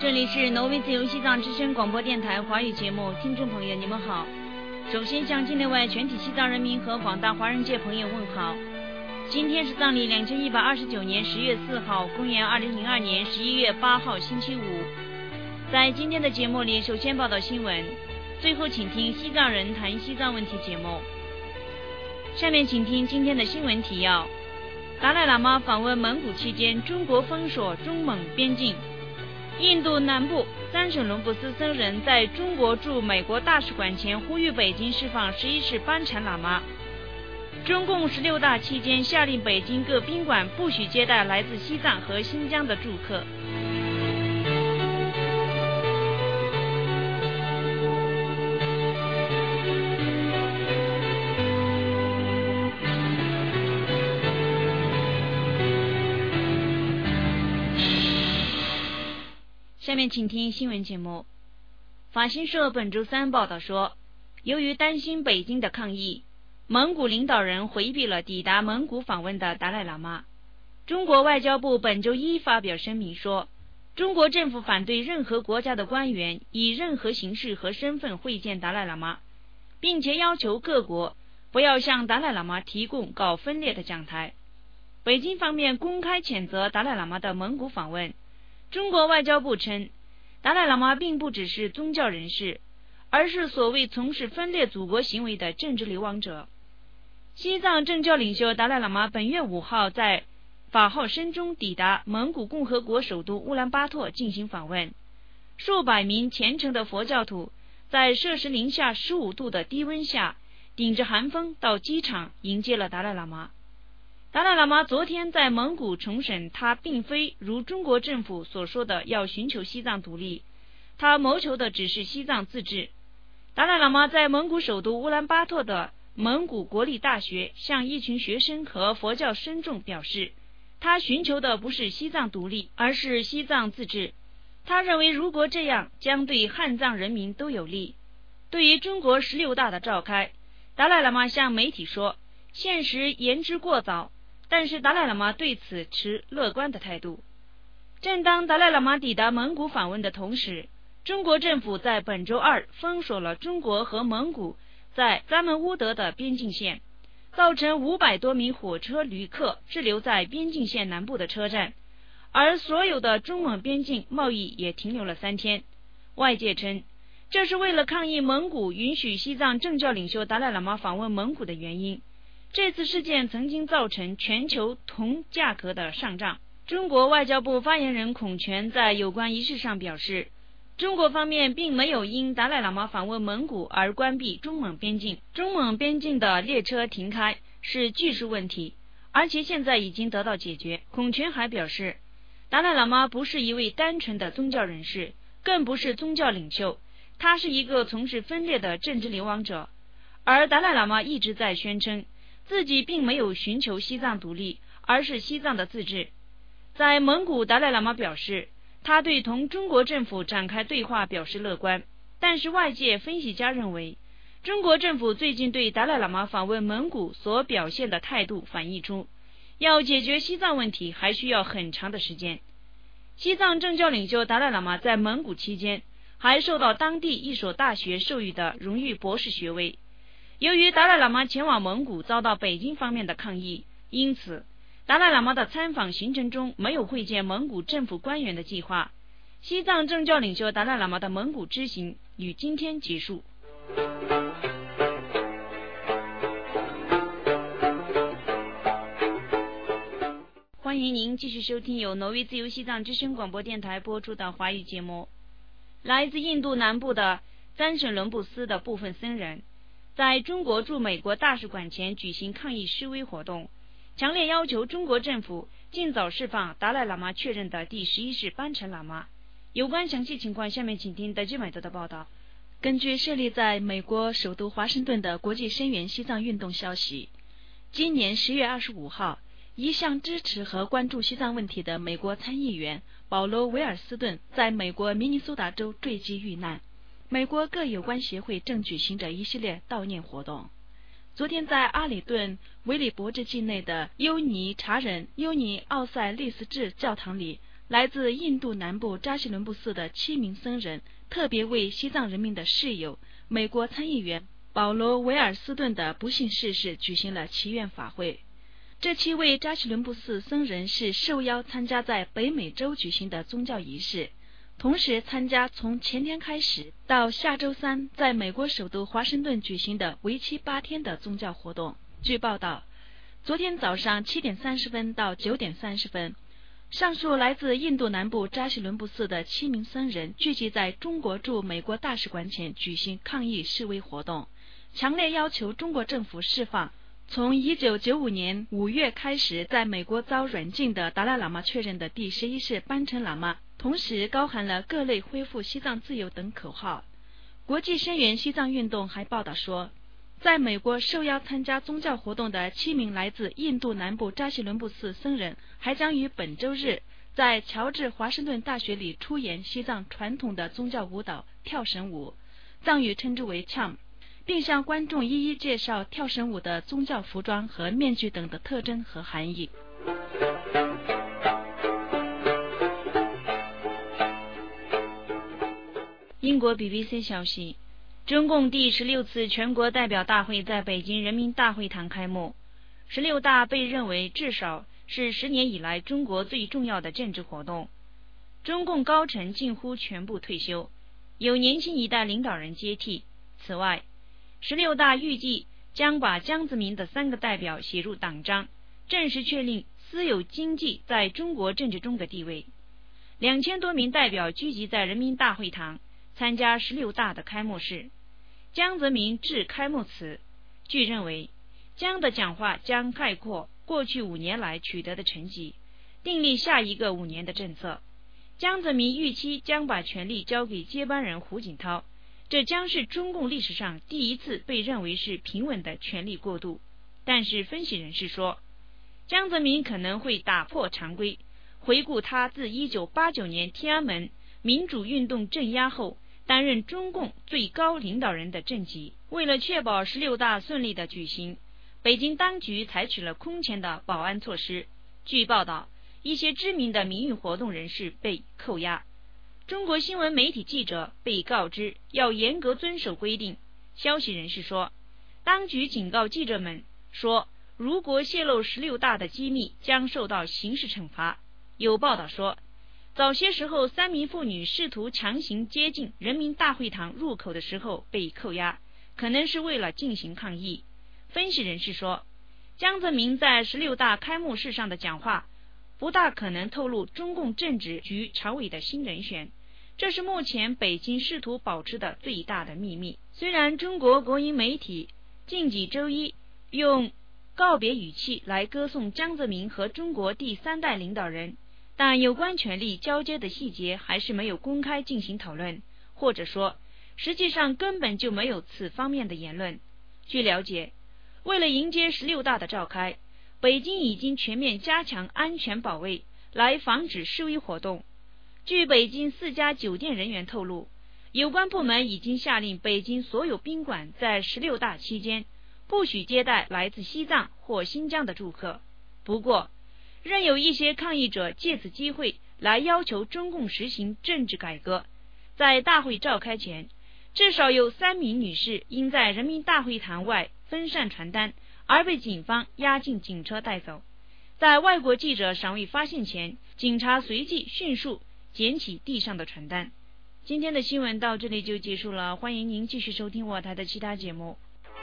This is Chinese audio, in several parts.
这里是挪威自由西藏之声广播电台华语节目，听众朋友你们好。首先向境内外全体西藏人民和广大华人界朋友问好。今天是藏历2129年10月4号，公元2002年11月8号星期五。在今天的节目里，首先报道新闻，最后请听西藏人谈西藏问题节目。下面请听今天的新闻提要。达赖喇嘛访问蒙古期间，中国封锁中蒙边境。印度南部三省伦布斯僧人在中国驻美国大使馆前呼吁北京释放11世班禅喇嘛。中共16大期间下令北京各宾馆不许接待来自西藏和新疆的住客。下面请听新闻节目。法新社本周三报道说，由于担心北京的抗议，蒙古领导人回避了抵达蒙古访问的达赖喇嘛。中国外交部本周一发表声明说，中国政府反对任何国家的官员以任何形式和身份会见达赖喇嘛，并且要求各国不要向达赖喇嘛提供搞分裂的讲台。北京方面公开谴责达赖喇嘛的蒙古访问。中国外交部称，达赖喇嘛并不只是宗教人士，而是所谓从事分裂祖国行为的政治流亡者。西藏政教领袖达赖喇嘛本月5号在法号声中抵达蒙古共和国首都乌兰巴托进行访问。数百名虔诚的佛教徒在摄氏零下15度的低温下，顶着寒风到机场迎接了达赖喇嘛。达赖喇嘛昨天在蒙古重申，他并非如中国政府所说的要寻求西藏独立，他谋求的只是西藏自治。达赖喇嘛在蒙古首都乌兰巴托的蒙古国立大学向一群学生和佛教僧众表示，他寻求的不是西藏独立，而是西藏自治。他认为如果这样将对汉藏人民都有利。对于中国16大的召开，达赖喇嘛向媒体说，现实言之过早，但是达赖喇嘛对此持乐观的态度。正当达赖喇嘛抵达蒙古访问的同时，中国政府在本周二封锁了中国和蒙古在赞门乌德的边境线，造成500多名火车旅客滞留在边境线南部的车站，而所有的中蒙边境贸易也停留了3天。外界称，这是为了抗议蒙古允许西藏政教领袖达赖喇嘛访问蒙古的原因。这次事件曾经造成全球铜价格的上涨。中国外交部发言人孔权在有关一事上表示，中国方面并没有因达赖喇嘛访问蒙古而关闭中蒙边境，中蒙边境的列车停开是技术问题，而且现在已经得到解决。孔权还表示，达赖喇嘛不是一位单纯的宗教人士，更不是宗教领袖，他是一个从事分裂的政治流亡者。而达赖喇嘛一直在宣称自己并没有寻求西藏独立，而是西藏的自治。在蒙古，达赖喇嘛表示，他对同中国政府展开对话表示乐观，但是外界分析家认为，中国政府最近对达赖喇嘛访问蒙古所表现的态度反映出，要解决西藏问题还需要很长的时间。西藏政教领袖达赖喇嘛在蒙古期间，还受到当地一所大学授予的荣誉博士学位。由于达赖喇嘛前往蒙古遭到北京方面的抗议，因此达赖喇嘛的参访行程中没有会见蒙古政府官员的计划。西藏政教领袖达赖喇嘛的蒙古之行于今天结束。欢迎您继续收听由挪威自由西藏之声广播电台播出的华语节目。来自印度南部的三省伦布斯的部分僧人在中国驻美国大使馆前举行抗议示威活动，强烈要求中国政府尽早释放达赖喇嘛确认的第11世班禅喇嘛。有关详细情况，下面请听德基买德的报道。 根据设立在美国首都华盛顿的国际声援西藏运动消息，今年10月25号，一向支持和关注西藏问题的美国参议员保罗·维尔斯顿在美国明尼苏达州坠机遇难。美国各有关协会正举行着一系列悼念活动。昨天在阿里顿维里伯治境内的优尼查人优尼奥塞利斯治教堂里， 来自印度南部扎西伦布寺的7名僧人特别为西藏人民的室友美国参议员保罗·维尔斯顿的不幸逝世举行了祈愿法会。这7位扎西伦布寺僧人是受邀参加在北美洲举行的宗教仪式，同时参加从前天开始到下周3在美国首都华盛顿举行的为期8天的宗教活动。据报道，昨天早上7点30分到9点30分，上述来自印度南部扎西伦布寺的7名僧人聚集在中国驻美国大使馆前举行抗议示威活动，强烈要求中国政府释放从1995年5月开始在美国遭软禁的达赖喇嘛确认的第11世班禅喇嘛，同时高喊了各类恢复西藏自由等口号。国际声援西藏运动还报道说，在美国受邀参加宗教活动的7名来自印度南部扎西伦布寺僧人还将于本周日在乔治华盛顿大学里出演西藏传统的宗教舞蹈跳绳舞，藏语称之为 Cham， 并向观众一一介绍跳绳舞的宗教服装和面具等的特征和含义。 英国 BBC 消息，中共第16次全国代表大会在北京人民大会堂开幕。16大被认为至少是10年以来中国最重要的政治活动。中共高层近乎全部退休，有年轻一代领导人接替。此外，16大预计将把江泽民的3个代表写入党章，正式确立私有经济在中国政治中的地位。2000多名代表聚集在人民大会堂参加16大的开幕式。江泽民致开幕词，据认为江的讲话将概括过去5年来取得的成绩，订立下一个5年的政策。江泽民预期将把权力交给接班人胡锦涛，这将是中共历史上第一次被认为是平稳的权力过渡。但是分析人士说，江泽民可能会打破常规，回顾他自1989年天安门民主运动镇压后担任中共最高领导人的政绩。为了确保16大顺利的举行，北京当局采取了空前的保安措施。据报道，一些知名的民运活动人士被扣押。中国新闻媒体记者被告知要严格遵守规定。消息人士说，当局警告记者们说，如果泄露16大的机密将受到刑事惩罚。有报道说，早些时候3名妇女试图强行接近人民大会堂入口的时候被扣押，可能是为了进行抗议。分析人士说，江泽民在16大开幕式上的讲话不大可能透露中共政治局常委的新人选，这是目前北京试图保持的最大的秘密。虽然中国国营媒体近几周一用告别语气来歌颂江泽民和中国第3代领导人，但有关权力交接的细节还是没有公开进行讨论，或者说实际上根本就没有此方面的言论。据了解，为了迎接16大的召开，北京已经全面加强安全保卫，来防止示威活动。据北京4家酒店人员透露，有关部门已经下令北京所有宾馆在16大期间不许接待来自西藏或新疆的住客。不过，仍有一些抗议者借此机会来要求中共实行政治改革。在大会召开前，至少有3名女士因在人民大会堂外分散传单而被警方押进警车带走。在外国记者尚未发现前，警察随即迅速捡起地上的传单。今天的新闻到这里就结束了，欢迎您继续收听我台的其他节目。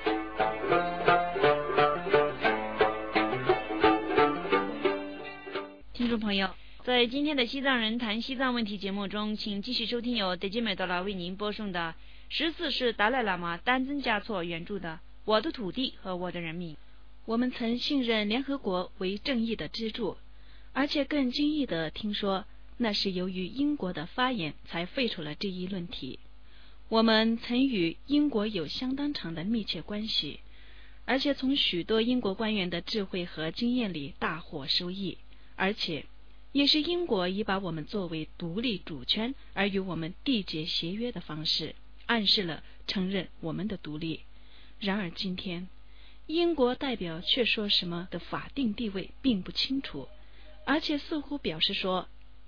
听众朋友，在今天的西藏人谈西藏问题节目中，请继续收听由德基美德拉为您播送的14世达赖喇嘛丹增嘉措原著的《我的土地和我的人民》。 我们曾信任联合国为正义的支柱，而且更惊异地听说，那是由于英国的发言才废除了这一论题。我们曾与英国有相当长的密切关系，而且从许多英国官员的智慧和经验里大获收益，而且也是英国以把我们作为独立主权而与我们缔结协约的方式，暗示了承认我们的独立。然而今天，英国代表却说什么的法定地位并不清楚，而且似乎表示说，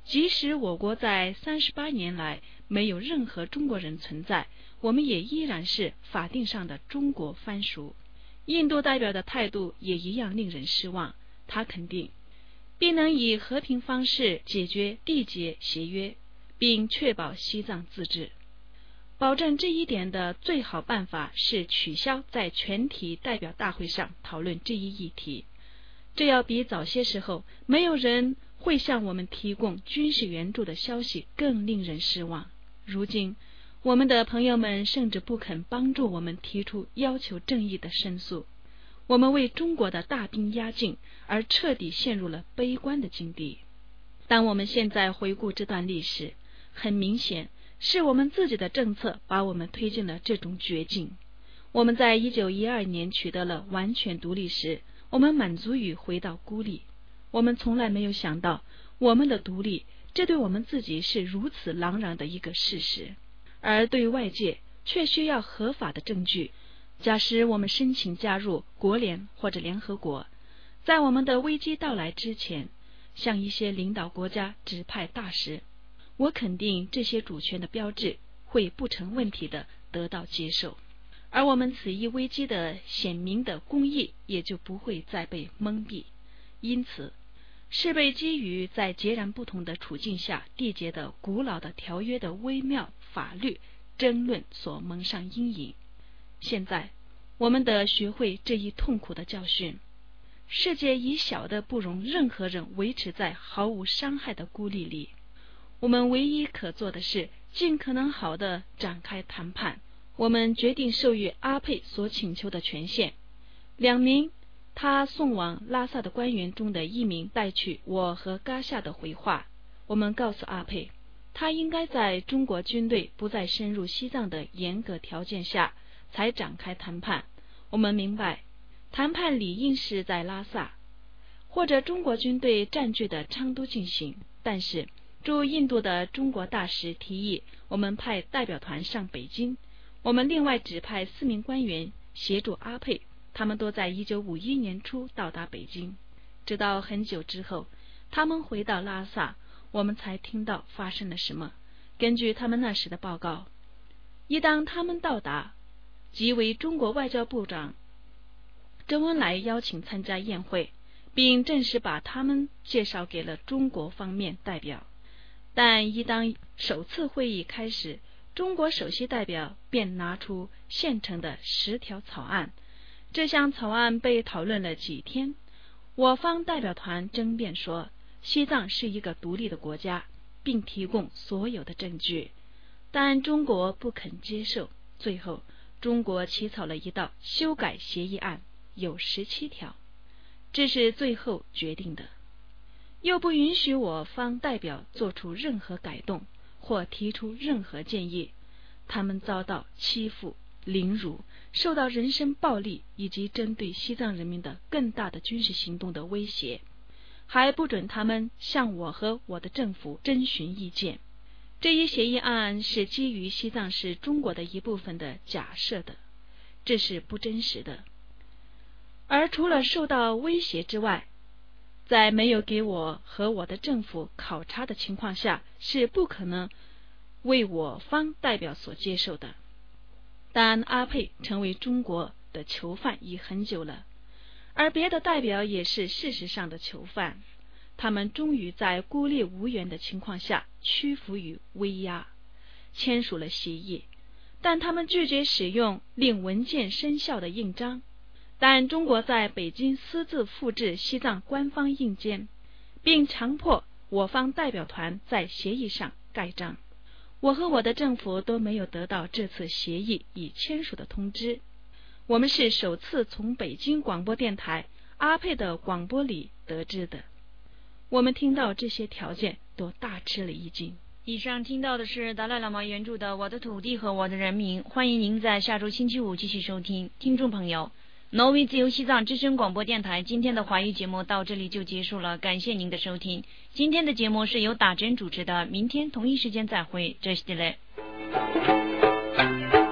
即使我国在38年来没有任何中国人存在，我们也依然是法定上的中国藩属。印度代表的态度也一样令人失望，他肯定必能以和平方式解决缔结协约，并确保西藏自治。保证这一点的最好办法是取消在全体代表大会上讨论这一议题。这要比早些时候没有人会向我们提供军事援助的消息更令人失望。如今我们的朋友们甚至不肯帮助我们提出要求正义的申诉。我们为中国的大兵压境而彻底陷入了悲观的境地。当我们现在回顾这段历史，很明显是我们自己的政策把我们推进了这种绝境。我们在1912年取得了完全独立时，我们满足于回到孤立。我们从来没有想到我们的独立，这对我们自己是如此朗然的一个事实，而对外界却需要合法的证据。假使我们申请加入国联或者联合国，在我们的危机到来之前，向一些领导国家指派大使，我肯定这些主权的标志会不成问题的得到接受，而我们此一危机的显明的公义也就不会再被蒙蔽。因此是被基于在截然不同的处境下缔结的古老的条约的微妙法律争论所蒙上阴影。现在我们得学会这一痛苦的教训。世界已小得不容任何人维持在毫无伤害的孤立里。我们唯一可做的是尽可能好地展开谈判。我们决定授予阿佩所请求的权限。2名他送往拉萨的官员中的1名带去我和嘎夏的回话。我们告诉阿佩，他应该在中国军队不再深入西藏的严格条件下才展开谈判。我们明白谈判理应是在拉萨或者中国军队占据的昌都进行，但是驻印度的中国大使提议我们派代表团上北京。我们另外指派4名官员协助阿佩，他们都在1951年初到达北京。直到很久之后他们回到拉萨，我们才听到发生了什么。根据他们那时的报告，一当他们到达，即为中国外交部长周恩来邀请参加宴会，并正式把他们介绍给了中国方面代表。但一当首次会议开始，中国首席代表便拿出现成的10条草案。这项草案被讨论了几天。我方代表团争辩说西藏是一个独立的国家，并提供所有的证据，但中国不肯接受。最后中国起草了一道修改协议案，有17条，这是最后决定的，又不允许我方代表做出任何改动或提出任何建议。他们遭到欺负、凌辱，受到人身暴力以及针对西藏人民的更大的军事行动的威胁，还不准他们向我和我的政府征询意见。这一协议案是基于西藏是中国的一部分的假设的，这是不真实的。而除了受到威胁之外，在没有给我和我的政府考察的情况下，是不可能为我方代表所接受的。但阿佩成为中国的囚犯已很久了，而别的代表也是事实上的囚犯。他们终于在孤立无援的情况下屈服于威压，签署了协议，但他们拒绝使用令文件生效的印章。但中国在北京私自复制西藏官方印鉴，并强迫我方代表团在协议上盖章。我和我的政府都没有得到这次协议已签署的通知。我们是首次从北京广播电台阿佩的广播里得知的。我们听到这些条件都大吃了一惊。 以上听到的是达赖喇嘛原著的《我的土地和我的人民》，欢迎您在下周星期五继续收听。听众朋友，挪威自由西藏之声广播电台今天的华语节目到这里就结束了，感谢您的收听。今天的节目是由打针主持的，明天同一时间再会，这是的嘞。